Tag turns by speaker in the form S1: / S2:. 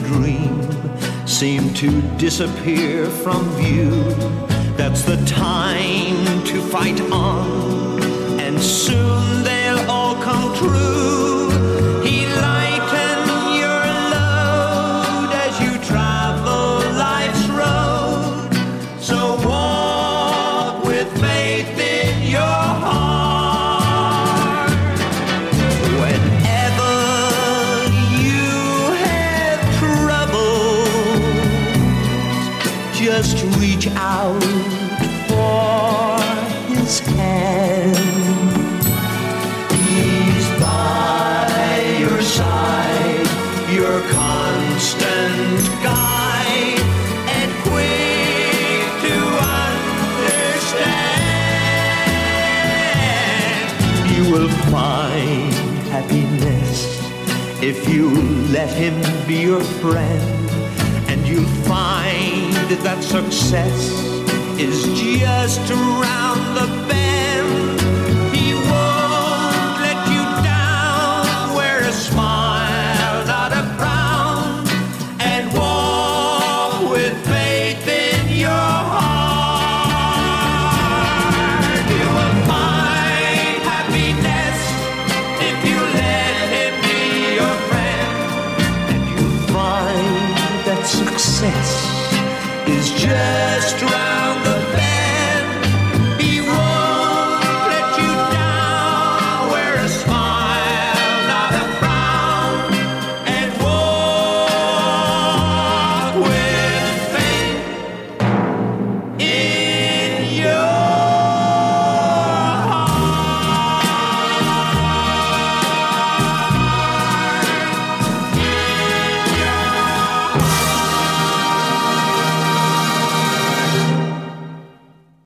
S1: dream seem to disappear from view. That's the time to fight on, and soon they'll all come true. He lighten your load as you travel life's road. So walk with faith in your heart. Whenever you have troubles, just reach out for his hand. He's by your side, your constant guide, and quick to understand. You will find happiness if you let him be your friend, and you'll find that success is just around the bend. He won't let you down. Wear a smile, not a frown, and walk with faith in your heart. You will find happiness if you let him be your friend, and you'll find that success is just right.